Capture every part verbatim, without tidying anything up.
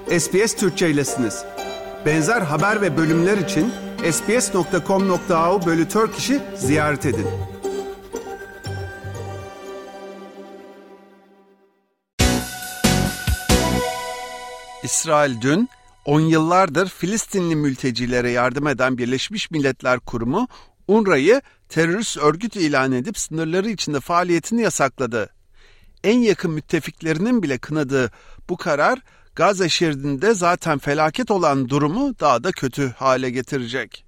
S B S Türkçe'ylesiniz. Benzer haber ve bölümler için sbs nokta com nokta a u bölü Turkish'i ziyaret edin. İsrail dün, on yıllardır Filistinli mültecilere yardım eden Birleşmiş Milletler Kurumu, U N R Wa'yı terörist örgüt ilan edip sınırları içinde faaliyetini yasakladı. En yakın müttefiklerinin bile kınadığı bu karar, Gazze şeridinde zaten felaket olan durumu daha da kötü hale getirecek.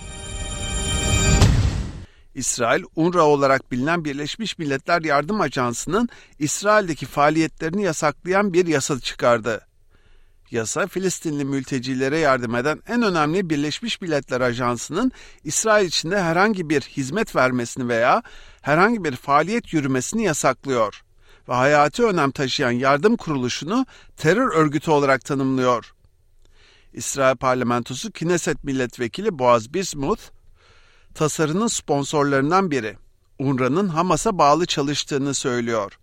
İsrail, U N R W A olarak bilinen Birleşmiş Milletler Yardım Ajansı'nın İsrail'deki faaliyetlerini yasaklayan bir yasa çıkardı. Yasa, Filistinli mültecilere yardım eden en önemli Birleşmiş Milletler Ajansı'nın İsrail içinde herhangi bir hizmet vermesini veya herhangi bir faaliyet yürümesini yasaklıyor ve hayati önem taşıyan yardım kuruluşunu terör örgütü olarak tanımlıyor. İsrail Parlamentosu Knesset Milletvekili Boaz Bismuth, tasarının sponsorlarından biri, U N R W A'nın Hamas'a bağlı çalıştığını söylüyor.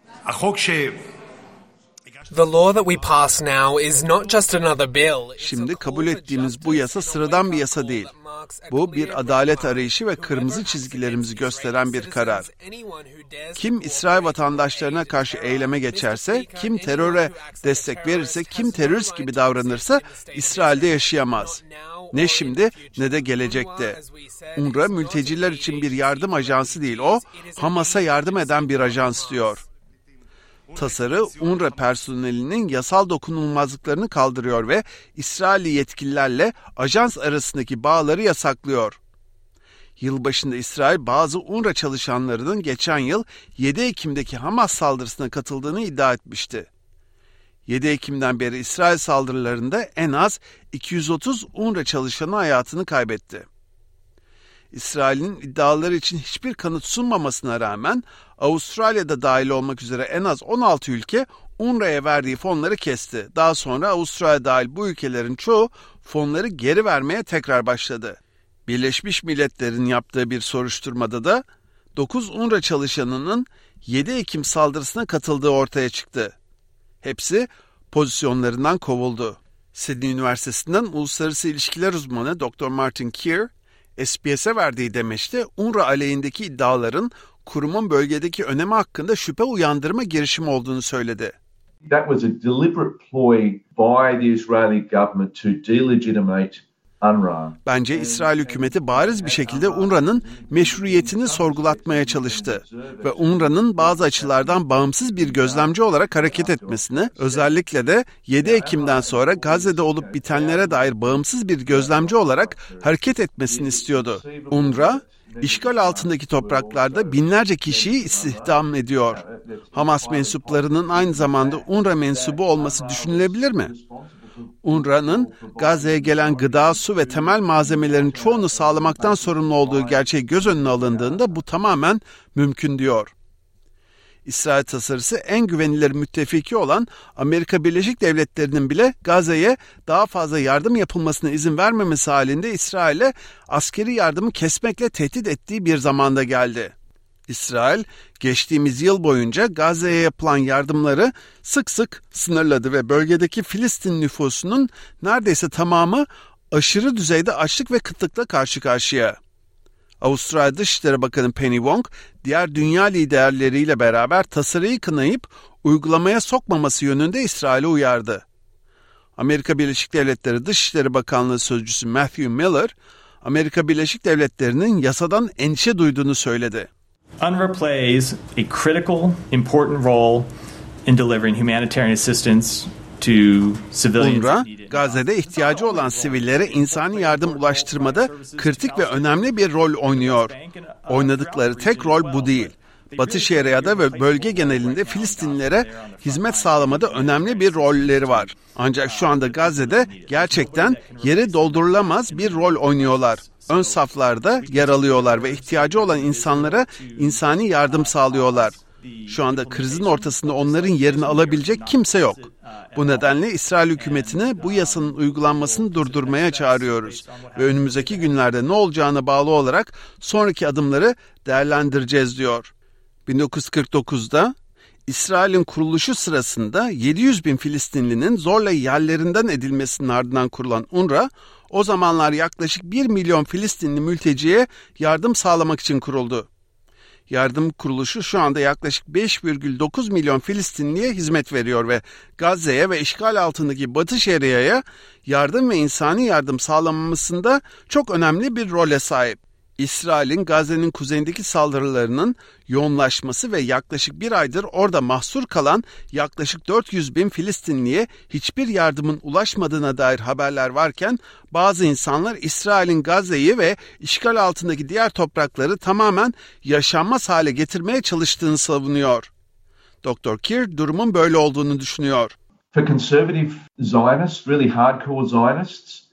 The law that we pass now is not just another bill. Şimdi kabul ettiğimiz bu yasa sıradan bir yasa değil. Bu bir adalet arayışı ve kırmızı çizgilerimizi gösteren bir karar. Kim İsrail vatandaşlarına karşı eyleme geçerse, kim teröre destek verirse, kim terörist gibi davranırsa İsrail'de yaşayamaz. Ne şimdi ne de gelecekte. U N R W A mülteciler için bir yardım ajansı değil, o Hamas'a yardım eden bir ajans diyor. Tasarı U N R W A personelinin yasal dokunulmazlıklarını kaldırıyor ve İsrailli yetkililerle ajans arasındaki bağları yasaklıyor. Yılbaşında İsrail bazı U N R W A çalışanlarının geçen yıl yedi Ekim'deki Hamas saldırısına katıldığını iddia etmişti. yedi Ekim'den beri İsrail saldırılarında en az iki yüz otuz U N R W A çalışanı hayatını kaybetti. İsrail'in iddiaları için hiçbir kanıt sunmamasına rağmen Avustralya'da dahil olmak üzere en az on altı ülke U N R W A'ya verdiği fonları kesti. Daha sonra Avustralya dahil bu ülkelerin çoğu fonları geri vermeye tekrar başladı. Birleşmiş Milletler'in yaptığı bir soruşturmada da dokuz U N R W A çalışanının yedi Ekim saldırısına katıldığı ortaya çıktı. Hepsi pozisyonlarından kovuldu. Sydney Üniversitesi'nden uluslararası ilişkiler uzmanı doktor Martin Keir, S B S'e verdiği demeçte U N R W A aleyhindeki iddiaların kurumun bölgedeki önemi hakkında şüphe uyandırma girişimi olduğunu söyledi. That was a deliberate ploy by the Israeli government to delegitimate U N R W A. Bence İsrail hükümeti bariz bir şekilde U N R W A'nın meşruiyetini sorgulatmaya çalıştı ve U N R W A'nın bazı açılardan bağımsız bir gözlemci olarak hareket etmesini, özellikle de yedi Ekim'den sonra Gazze'de olup bitenlere dair bağımsız bir gözlemci olarak hareket etmesini istiyordu. U N R W A, İşgal altındaki topraklarda binlerce kişiyi istihdam ediyor. Hamas mensuplarının aynı zamanda U N R W A mensubu olması düşünülebilir mi? U N R W A'nın Gazze'ye gelen gıda, su ve temel malzemelerin çoğunu sağlamaktan sorumlu olduğu gerçeği göz önüne alındığında bu tamamen mümkün diyor. İsrail tasarısı en güvenilir müttefiki olan Amerika Birleşik Devletleri'nin bile Gazze'ye daha fazla yardım yapılmasına izin vermemesi halinde İsrail'e askeri yardımı kesmekle tehdit ettiği bir zamanda geldi. İsrail, geçtiğimiz yıl boyunca Gazze'ye yapılan yardımları sık sık sınırladı ve bölgedeki Filistin nüfusunun neredeyse tamamı aşırı düzeyde açlık ve kıtlıkla karşı karşıya. Avustralya Dışişleri Bakanı Penny Wong, diğer dünya liderleriyle beraber tasarıyı kınayıp uygulamaya sokmaması yönünde İsrail'i uyardı. Amerika Birleşik Devletleri Dışişleri Bakanlığı Sözcüsü Matthew Miller, Amerika Birleşik Devletleri'nin yasadan endişe duyduğunu söyledi. U N R W A plays a critical, important role in delivering humanitarian assistance to civilians. U N R W A, Gazze'de ihtiyacı olan sivillere insani yardım ulaştırmada kritik ve önemli bir rol oynuyor. Oynadıkları tek rol bu değil. Batı Şeria'da ve bölge genelinde Filistinlilere hizmet sağlamada önemli bir rolleri var. Ancak şu anda Gazze'de gerçekten yeri doldurulamaz bir rol oynuyorlar. Ön saflarda yer alıyorlar ve ihtiyacı olan insanlara insani yardım sağlıyorlar. Şu anda krizin ortasında onların yerini alabilecek kimse yok. Bu nedenle İsrail hükümetini bu yasanın uygulanmasını durdurmaya çağırıyoruz ve önümüzdeki günlerde ne olacağına bağlı olarak sonraki adımları değerlendireceğiz diyor. bin dokuz yüz kırk dokuzda İsrail'in kuruluşu sırasında yedi yüz bin Filistinlinin zorla yerlerinden edilmesinin ardından kurulan UNRWA, o zamanlar yaklaşık bir milyon Filistinli mülteciye yardım sağlamak için kuruldu. Yardım kuruluşu şu anda yaklaşık beş virgül dokuz milyon Filistinliye hizmet veriyor ve Gazze'ye ve işgal altındaki Batı Şeria'ya yardım ve insani yardım sağlanmasında çok önemli bir role sahip. İsrail'in Gazze'nin kuzeyindeki saldırılarının yoğunlaşması ve yaklaşık bir aydır orada mahsur kalan yaklaşık dört yüz bin Filistinliye hiçbir yardımın ulaşmadığına dair haberler varken bazı insanlar İsrail'in Gazze'yi ve işgal altındaki diğer toprakları tamamen yaşanmaz hale getirmeye çalıştığını savunuyor. Doktor Keir durumun böyle olduğunu düşünüyor. For conservative Zionists, really hardcore Zionists,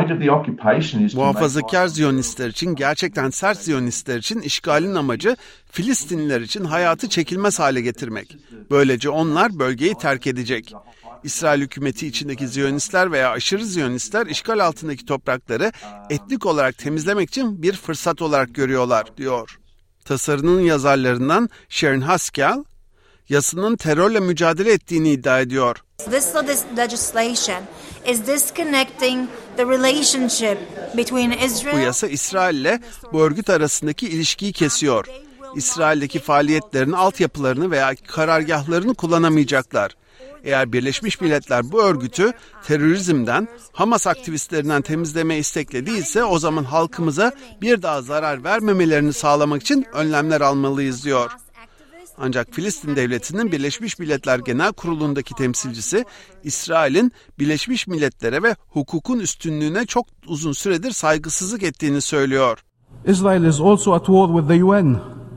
muhafazakar Ziyonistler için, gerçekten sert Ziyonistler için işgalin amacı Filistinliler için hayatı çekilmez hale getirmek. Böylece onlar bölgeyi terk edecek. İsrail hükümeti içindeki Ziyonistler veya aşırı Ziyonistler işgal altındaki toprakları etnik olarak temizlemek için bir fırsat olarak görüyorlar, diyor. Tasarının yazarlarından Sharon Haskell, yasının terörle mücadele ettiğini iddia ediyor. This legislation is disconnecting the relationship between Israel. Bu yasa İsrail ile bu örgüt arasındaki ilişkiyi kesiyor. İsrail'deki faaliyetlerin altyapılarını veya karargahlarını kullanamayacaklar. Eğer Birleşmiş Milletler bu örgütü terörizmden, Hamas aktivistlerinden temizleme istekli değilse o zaman halkımıza bir daha zarar vermemelerini sağlamak için önlemler almalıyız, diyor. Ancak Filistin Devleti'nin Birleşmiş Milletler Genel Kurulu'ndaki temsilcisi, İsrail'in Birleşmiş Milletler'e ve hukukun üstünlüğüne çok uzun süredir saygısızlık ettiğini söylüyor. Israel is also at war with the U N.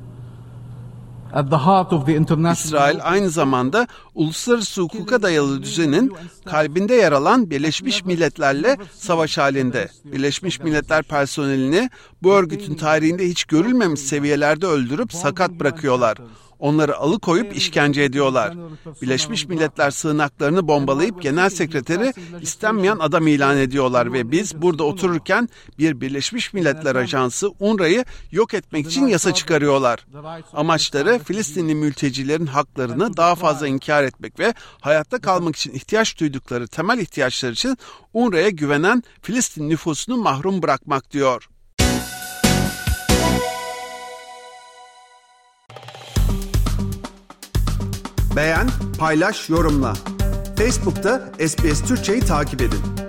At the heart of the international... İsrail aynı zamanda uluslararası hukuka dayalı düzenin kalbinde yer alan Birleşmiş Milletler'le savaş halinde. Birleşmiş Milletler personelini bu örgütün tarihinde hiç görülmemiş seviyelerde öldürüp sakat bırakıyorlar. Onları alıkoyup işkence ediyorlar. Birleşmiş Milletler sığınaklarını bombalayıp genel sekreteri istenmeyen adam ilan ediyorlar ve biz burada otururken bir Birleşmiş Milletler Ajansı UNRWA'yı yok etmek için yasa çıkarıyorlar. Amaçları Filistinli mültecilerin haklarını daha fazla inkar etmek ve hayatta kalmak için ihtiyaç duydukları temel ihtiyaçlar için UNRWA'ya güvenen Filistin nüfusunu mahrum bırakmak, diyor. Beğen, paylaş, yorumla. Facebook'ta S B S Türkçe'yi takip edin.